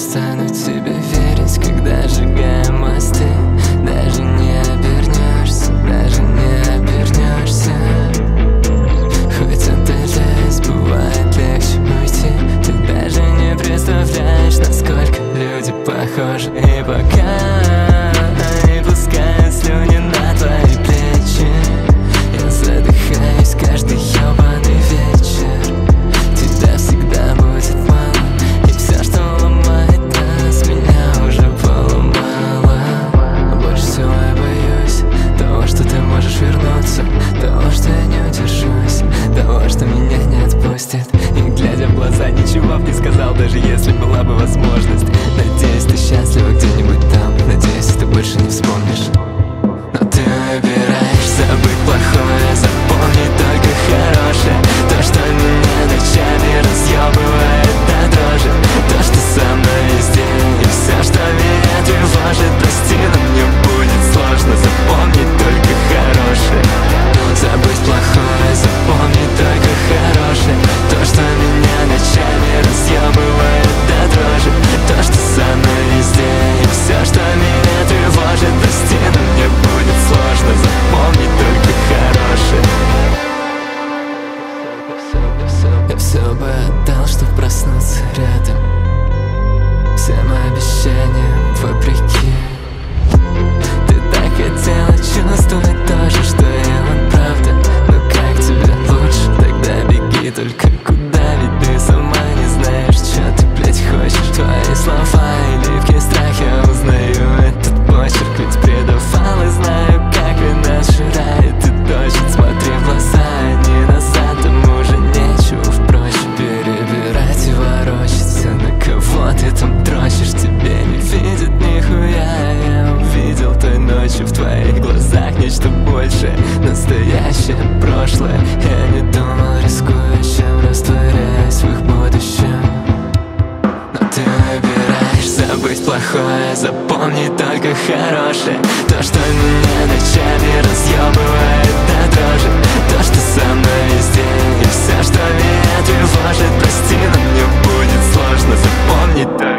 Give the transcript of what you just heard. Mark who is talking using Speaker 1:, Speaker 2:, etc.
Speaker 1: перестану тебе верить, когда сжигаем мосты. Даже не обернешься, даже не обернешься. Хоть отдаляясь, бывает легче уйти. Ты даже не представляешь, насколько люди похожи. И пока не пускают слюни на твои плечи, я задыхаюсь каждый ёбаный вечер. Тебя всегда будет мало, и все, что ломает нас, меня уже поломало. Больше всего я боюсь того, что ты можешь вернуться, того, что я не удержусь, того, что меня не отпустит. И глядя в глаза, ничего б не сказал, даже если была бы возможность. Надеюсь, ты счастлива где-нибудь там, надеюсь, ты больше не вспомнишь. Но ты выбираешь забыть плохое, запомнить только хорошее. То, что меня ночами разъебывает до дрожи, то, что со мной везде, и все, что меня тревожит. Прости, но мне будет сложно запомнить только хорошее. Забыть плохое, запомнить только хорошее. То, что меня ночами разъебывает до дрожи, то, что со мной везде, и все, что меня тревожит. Прости, но мне будет сложно запомнить только хорошее. Я все бы отдал, чтоб проснуться рядом. Всем обещаниям вопреки. Ты так хотела чувствовать то же, что и он, правда. Но как тебе лучше? Тогда беги, только куда? Ведь ты сама не знаешь, что ты, блядь, хочешь. Твои слова и ливки страх, я узнаю этот почерк. Ведь предавал и знаю, как вина сжирает и точит. Смотри в глаза, а не назад, там уже нечего впрочем перебирать и ворочаться. На кого ты там дрочишь? Тебе не видит нихуя. Я увидел той ночью в твоих глазах нечто большее, настоящее прошлое. Я не думал, рискуя, чем растворяясь в их будущем. Но ты выбираешь забыть плохое, запомнить только хорошее. То, что меня ночами разъебывает до дрожи, то, что со мной везде, и все, что меня тревожит. Прости, но мне будет сложно запомнить только